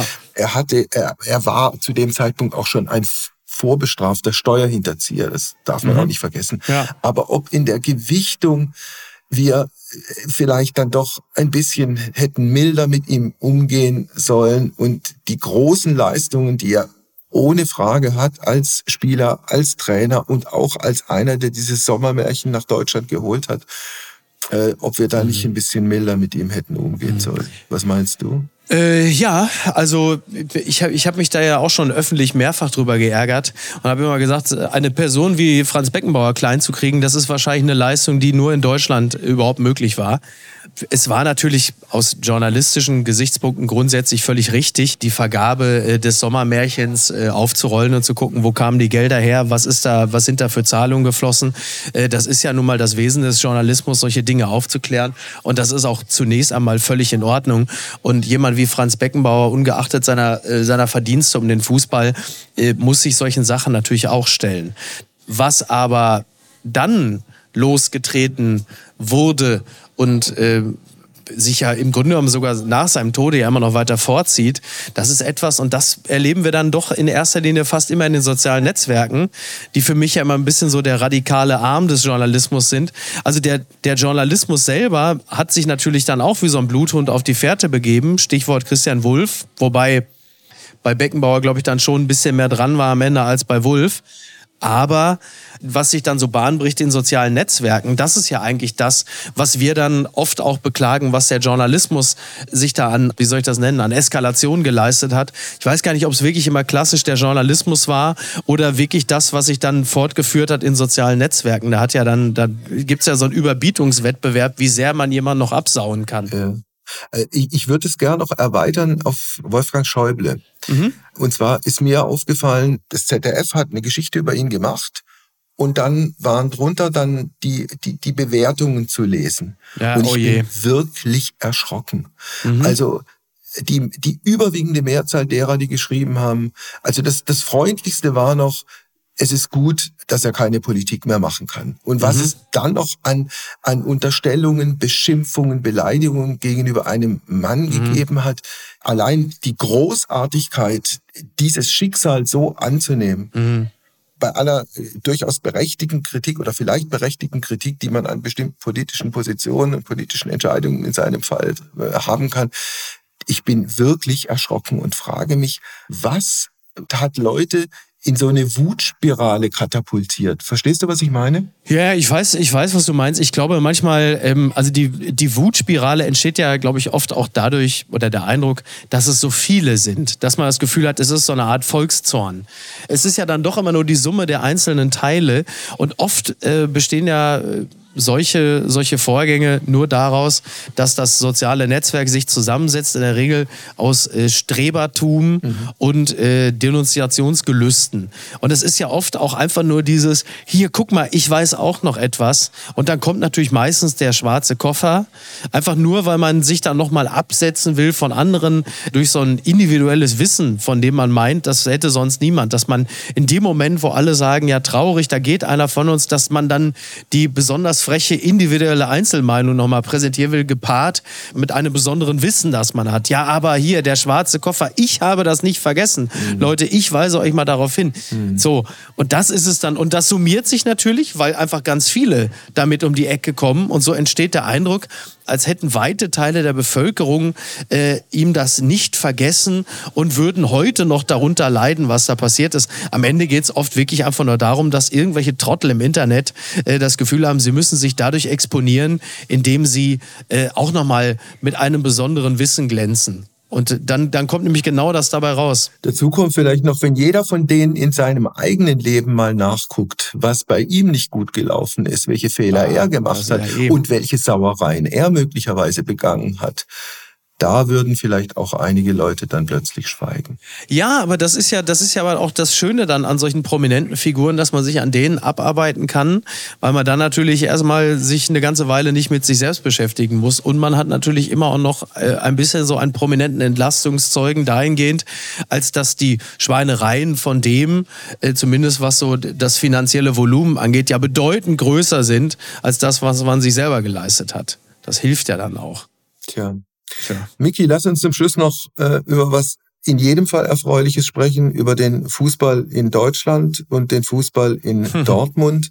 er war zu dem Zeitpunkt auch schon ein vorbestrafter Steuerhinterzieher, das darf man auch nicht vergessen. Ja. Aber ob in der Gewichtung wir vielleicht dann doch ein bisschen hätten milder mit ihm umgehen sollen und die großen Leistungen, die er ohne Frage hat als Spieler, als Trainer und auch als einer, der dieses Sommermärchen nach Deutschland geholt hat, ob wir da nicht ein bisschen milder mit ihm hätten umgehen sollen. Was meinst du? Ja, also ich hab mich da ja auch schon öffentlich mehrfach drüber geärgert und habe immer gesagt, eine Person wie Franz Beckenbauer klein zu kriegen, das ist wahrscheinlich eine Leistung, die nur in Deutschland überhaupt möglich war. Es war natürlich aus journalistischen Gesichtspunkten grundsätzlich völlig richtig, die Vergabe des Sommermärchens aufzurollen und zu gucken, wo kamen die Gelder her, was sind da für Zahlungen geflossen. Das ist ja nun mal das Wesen des Journalismus, solche Dinge aufzuklären. Und das ist auch zunächst einmal völlig in Ordnung. Und jemand wie Franz Beckenbauer, ungeachtet seiner Verdienste um den Fußball, muss sich solchen Sachen natürlich auch stellen. Was aber dann losgetreten wurde und sich ja im Grunde genommen sogar nach seinem Tode ja immer noch weiter vorzieht, das ist etwas, und das erleben wir dann doch in erster Linie fast immer in den sozialen Netzwerken, die für mich ja immer ein bisschen so der radikale Arm des Journalismus sind. Also der Journalismus selber hat sich natürlich dann auch wie so ein Bluthund auf die Fährte begeben, Stichwort Christian Wulff, wobei bei Beckenbauer, glaube ich, dann schon ein bisschen mehr dran war am Ende als bei Wulff. Aber was sich dann so Bahn bricht in sozialen Netzwerken, das ist ja eigentlich das, was wir dann oft auch beklagen, was der Journalismus sich da an, wie soll ich das nennen, an Eskalation geleistet hat. Ich weiß gar nicht, ob es wirklich immer klassisch der Journalismus war oder wirklich das, was sich dann fortgeführt hat in sozialen Netzwerken. Da gibt's ja so einen Überbietungswettbewerb, wie sehr man jemanden noch absauen kann. Ja. Ich würde es gerne noch erweitern auf Wolfgang Schäuble. Und zwar ist mir aufgefallen, das ZDF hat eine Geschichte über ihn gemacht Und dann waren drunter dann die Bewertungen zu lesen. Ja, und ich bin wirklich erschrocken. Also die überwiegende Mehrzahl derer, die geschrieben haben, also das Freundlichste war noch, es ist gut, dass er keine Politik mehr machen kann. Und was es dann noch an Unterstellungen, Beschimpfungen, Beleidigungen gegenüber einem Mann gegeben hat, allein die Großartigkeit, dieses Schicksal so anzunehmen, bei aller durchaus berechtigten Kritik oder vielleicht berechtigten Kritik, die man an bestimmten politischen Positionen und politischen Entscheidungen in seinem Fall haben kann. Ich bin wirklich erschrocken und frage mich, was hat Leute in so eine Wutspirale katapultiert? Verstehst du, was ich meine? Ja, ich weiß, was du meinst. Ich glaube manchmal, also die Wutspirale entsteht ja, glaube ich, oft auch dadurch, oder der Eindruck, dass es so viele sind, dass man das Gefühl hat, es ist so eine Art Volkszorn. Es ist ja dann doch immer nur die Summe der einzelnen Teile und oft bestehen ja solche Vorgänge nur daraus, dass das soziale Netzwerk sich zusammensetzt, in der Regel aus Strebertum und Denunziationsgelüsten. Und es ist ja oft auch einfach nur dieses, hier, guck mal, ich weiß auch noch etwas. Und dann kommt natürlich meistens der schwarze Koffer, einfach nur, weil man sich dann nochmal absetzen will von anderen durch so ein individuelles Wissen, von dem man meint, das hätte sonst niemand. Dass man in dem Moment, wo alle sagen, ja traurig, da geht einer von uns, dass man dann die besonders freche individuelle Einzelmeinung nochmal präsentieren will, gepaart mit einem besonderen Wissen, das man hat. Ja, aber hier, der schwarze Koffer, ich habe das nicht vergessen. Leute, ich weise euch mal darauf hin. So, und das ist es dann. Und das summiert sich natürlich, weil einfach ganz viele damit um die Ecke kommen. Und so entsteht der Eindruck, als hätten weite Teile der Bevölkerung ihm das nicht vergessen und würden heute noch darunter leiden, was da passiert ist. Am Ende geht es oft wirklich einfach nur darum, dass irgendwelche Trottel im Internet das Gefühl haben, sie müssen sich dadurch exponieren, indem sie auch nochmal mit einem besonderen Wissen glänzen. Und dann kommt nämlich genau das dabei raus. Dazu kommt vielleicht noch, wenn jeder von denen in seinem eigenen Leben mal nachguckt, was bei ihm nicht gut gelaufen ist, welche Fehler er gemacht hat und welche Sauereien er möglicherweise begangen hat. Da würden vielleicht auch einige Leute dann plötzlich schweigen. Ja, aber das ist ja aber auch das Schöne dann an solchen prominenten Figuren, dass man sich an denen abarbeiten kann, weil man dann natürlich erstmal sich eine ganze Weile nicht mit sich selbst beschäftigen muss. Und man hat natürlich immer auch noch ein bisschen so einen prominenten Entlastungszeugen dahingehend, als dass die Schweinereien von dem, zumindest was so das finanzielle Volumen angeht, ja bedeutend größer sind als das, was man sich selber geleistet hat. Das hilft ja dann auch. Tja. Miki, lass uns zum Schluss noch über was in jedem Fall Erfreuliches sprechen, über den Fußball in Deutschland und den Fußball in Dortmund.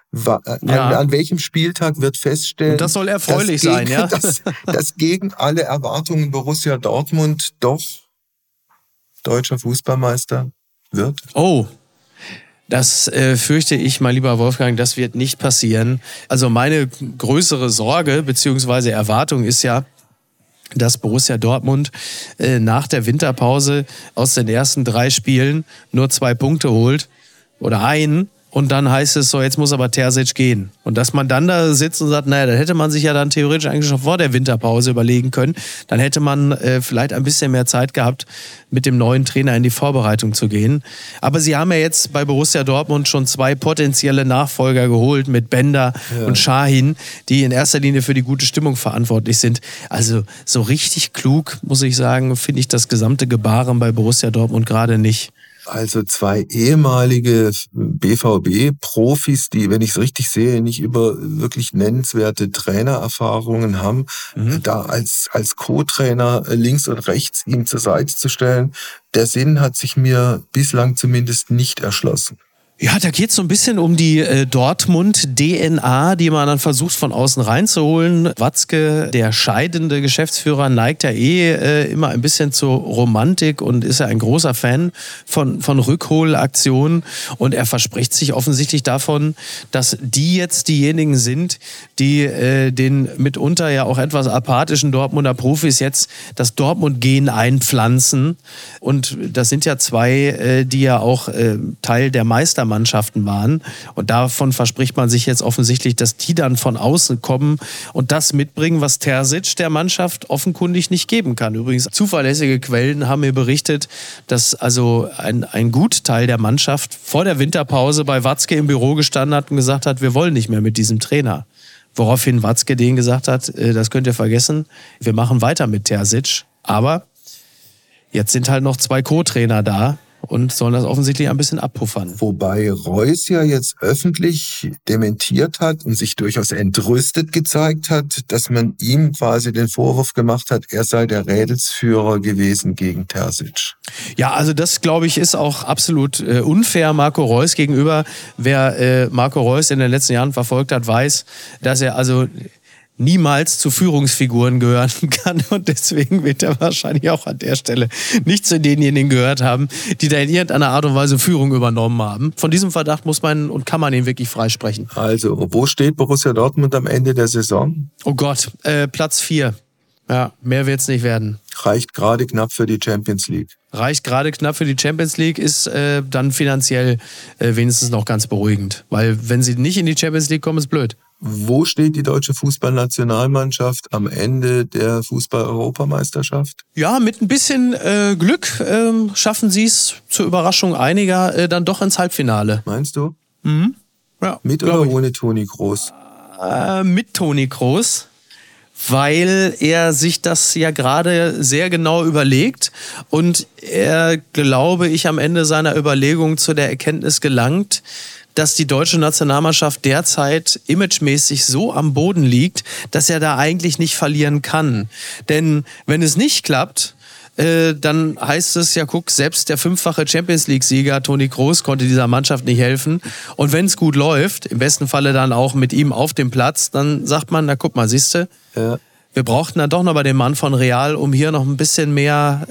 An welchem Spieltag wird feststellen, und das soll erfreulich sein, ja? dass gegen alle Erwartungen Borussia Dortmund doch deutscher Fußballmeister wird? Oh, das fürchte ich, mein lieber Wolfgang, das wird nicht passieren. Also meine größere Sorge bzw. Erwartung ist ja, dass Borussia Dortmund nach der Winterpause aus den ersten 3 Spielen nur 2 Punkte holt oder einen. Und dann heißt es so, jetzt muss aber Terzic gehen. Und dass man dann da sitzt und sagt, naja, da hätte man sich ja dann theoretisch eigentlich schon vor der Winterpause überlegen können. Dann hätte man vielleicht ein bisschen mehr Zeit gehabt, mit dem neuen Trainer in die Vorbereitung zu gehen. Aber sie haben ja jetzt bei Borussia Dortmund schon 2 potenzielle Nachfolger geholt mit Bender und Şahin, die in erster Linie für die gute Stimmung verantwortlich sind. Also so richtig klug, muss ich sagen, finde ich das gesamte Gebaren bei Borussia Dortmund gerade nicht. Also 2 ehemalige BVB-Profis, die, wenn ich es richtig sehe, nicht über wirklich nennenswerte Trainererfahrungen haben, da als Co-Trainer links und rechts ihm zur Seite zu stellen, der Sinn hat sich mir bislang zumindest nicht erschlossen. Ja, da geht es so ein bisschen um die Dortmund-DNA, die man dann versucht von außen reinzuholen. Watzke, der scheidende Geschäftsführer, neigt ja immer ein bisschen zur Romantik und ist ja ein großer Fan von Rückholaktionen. Und er verspricht sich offensichtlich davon, dass die jetzt diejenigen sind, die den mitunter ja auch etwas apathischen Dortmunder Profis jetzt das Dortmund-Gen einpflanzen. Und das sind ja 2, die ja auch Teil der Meistermannschaft Meistermannschaften waren. Und davon verspricht man sich jetzt offensichtlich, dass die dann von außen kommen und das mitbringen, was Terzic der Mannschaft offenkundig nicht geben kann. Übrigens, zuverlässige Quellen haben mir berichtet, dass also ein Gutteil der Mannschaft vor der Winterpause bei Watzke im Büro gestanden hat und gesagt hat, wir wollen nicht mehr mit diesem Trainer. Woraufhin Watzke denen gesagt hat, das könnt ihr vergessen, wir machen weiter mit Terzic. Aber jetzt sind halt noch 2 Co-Trainer da und sollen das offensichtlich ein bisschen abpuffern. Wobei Reus ja jetzt öffentlich dementiert hat und sich durchaus entrüstet gezeigt hat, dass man ihm quasi den Vorwurf gemacht hat, er sei der Rädelsführer gewesen gegen Terzic. Ja, also das, glaube ich, ist auch absolut unfair Marco Reus gegenüber. Wer Marco Reus in den letzten Jahren verfolgt hat, weiß, dass er also niemals zu Führungsfiguren gehören kann und deswegen wird er wahrscheinlich auch an der Stelle nicht zu denjenigen gehört haben, die da in irgendeiner Art und Weise Führung übernommen haben. Von diesem Verdacht muss man und kann man ihn wirklich freisprechen. Also, wo steht Borussia Dortmund am Ende der Saison? Oh Gott, Platz 4. Ja, mehr wird's nicht werden. Reicht gerade knapp für die Champions League. Reicht gerade knapp für die Champions League, ist dann finanziell wenigstens noch ganz beruhigend. Weil wenn sie nicht in die Champions League kommen, ist blöd. Wo steht die deutsche Fußballnationalmannschaft am Ende der Fußball-Europameisterschaft? Ja, mit ein bisschen Glück schaffen sie es zur Überraschung einiger dann doch ins Halbfinale. Meinst du? Mhm. Ja, mit oder ohne Toni Kroos? Mit Toni Kroos, weil er sich das ja gerade sehr genau überlegt und er, glaube ich, am Ende seiner Überlegung zu der Erkenntnis gelangt, dass die deutsche Nationalmannschaft derzeit imagemäßig so am Boden liegt, dass er da eigentlich nicht verlieren kann. Denn wenn es nicht klappt, dann heißt es ja, guck, selbst der 5-fache Champions-League-Sieger Toni Kroos konnte dieser Mannschaft nicht helfen. Und wenn es gut läuft, im besten Falle dann auch mit ihm auf dem Platz, dann sagt man, na guck mal, siehste, ja. Wir brauchten dann doch noch bei dem Mann von Real, um hier noch ein bisschen mehr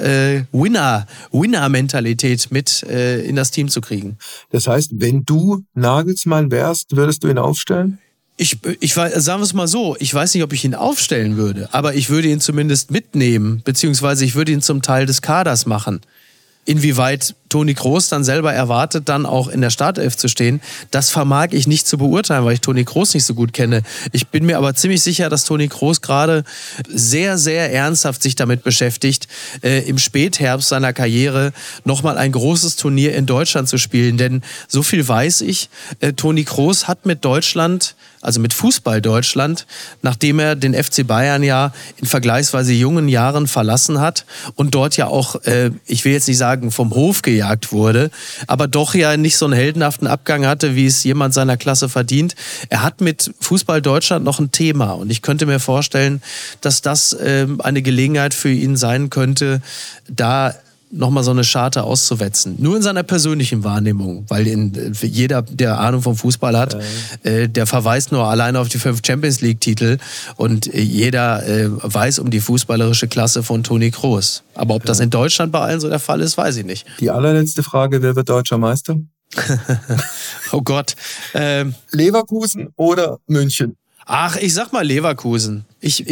Winner-Mentalität mit in das Team zu kriegen. Das heißt, wenn du Nagelsmann wärst, würdest du ihn aufstellen? Sagen wir es mal so, ich weiß nicht, ob ich ihn aufstellen würde, aber ich würde ihn zumindest mitnehmen, beziehungsweise ich würde ihn zum Teil des Kaders machen. Inwieweit Toni Kroos dann selber erwartet, dann auch in der Startelf zu stehen, das vermag ich nicht zu beurteilen, weil ich Toni Kroos nicht so gut kenne. Ich bin mir aber ziemlich sicher, dass Toni Kroos gerade sehr, sehr ernsthaft sich damit beschäftigt, im Spätherbst seiner Karriere nochmal ein großes Turnier in Deutschland zu spielen. Denn so viel weiß ich, Toni Kroos hat mit Deutschland, also mit Fußball Deutschland, nachdem er den FC Bayern ja in vergleichsweise jungen Jahren verlassen hat und dort ja auch, ich will jetzt nicht sagen vom Hof gejagt wurde, aber doch ja nicht so einen heldenhaften Abgang hatte, wie es jemand seiner Klasse verdient. Er hat mit Fußball Deutschland noch ein Thema und ich könnte mir vorstellen, dass das eine Gelegenheit für ihn sein könnte, da nochmal so eine Scharte auszuwetzen. Nur in seiner persönlichen Wahrnehmung, weil jeder, der Ahnung vom Fußball hat, der verweist nur alleine auf die 5 Champions-League-Titel und jeder weiß um die fußballerische Klasse von Toni Kroos. Aber ob das in Deutschland bei allen so der Fall ist, weiß ich nicht. Die allerletzte Frage, wer wird deutscher Meister? Oh Gott. Leverkusen oder München? Ach, ich sag mal Leverkusen.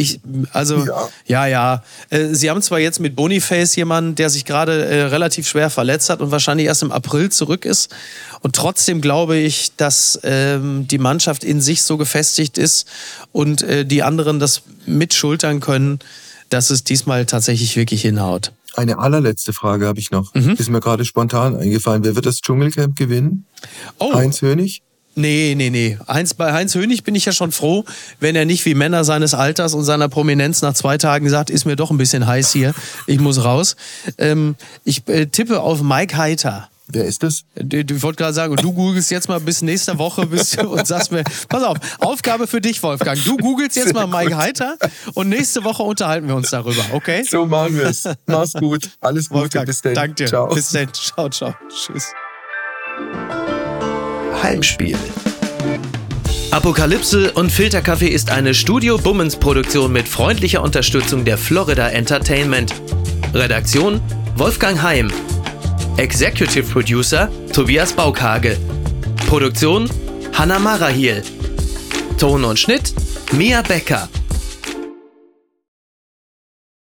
Ja. Sie haben zwar jetzt mit Boniface jemanden, der sich gerade relativ schwer verletzt hat und wahrscheinlich erst im April zurück ist. Und trotzdem glaube ich, dass die Mannschaft in sich so gefestigt ist und die anderen das mitschultern können, dass es diesmal tatsächlich wirklich hinhaut. Eine allerletzte Frage habe ich noch. Ist mir gerade spontan eingefallen. Wer wird das Dschungelcamp gewinnen? Oh. Heinz Hönig? Nee. Bei Heinz Hönig bin ich ja schon froh, wenn er nicht wie Männer seines Alters und seiner Prominenz nach 2 Tagen sagt, ist mir doch ein bisschen heiß hier, ich muss raus. Ich tippe auf Mike Heiter. Wer ist das? Ich wollte gerade sagen, und du googelst jetzt mal bis nächste Woche und sagst mir, pass auf, Aufgabe für dich, Wolfgang. Du googelst jetzt mal Mike Heiter und nächste Woche unterhalten wir uns darüber, okay? So machen wir es. Mach's gut. Alles Gute. Wolfgang, bis dann. Danke dir. Ciao. Bis dann. Ciao. Tschüss. Heimspiel. Apokalypse und Filterkaffee ist eine Studio Bummens Produktion mit freundlicher Unterstützung der Florida Entertainment. Redaktion Wolfgang Heim. Executive Producer Tobias Baukhage. Produktion Hanna Marahiel. Ton und Schnitt Mia Becker.